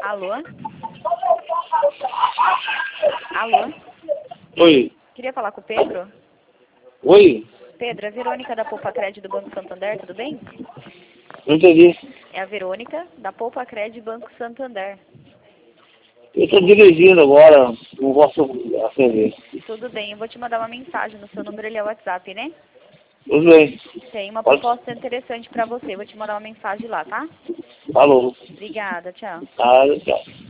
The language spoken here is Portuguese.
Alô? Alô? Oi. Queria falar com o Pedro? Oi. Pedro, é a Verônica da Poupa Cred do Banco Santander, tudo bem? Não entendi. É a Verônica da Poupa Cred Banco Santander. Eu estou dirigindo agora, não posso atender. Tudo bem, eu vou te mandar uma mensagem no seu número, ele é o WhatsApp, né? Tudo bem. Tem uma Pode? proposta interessante pra você, vou te mandar uma mensagem lá, tá? Falou. Obrigada, tchau. Ah, tchau.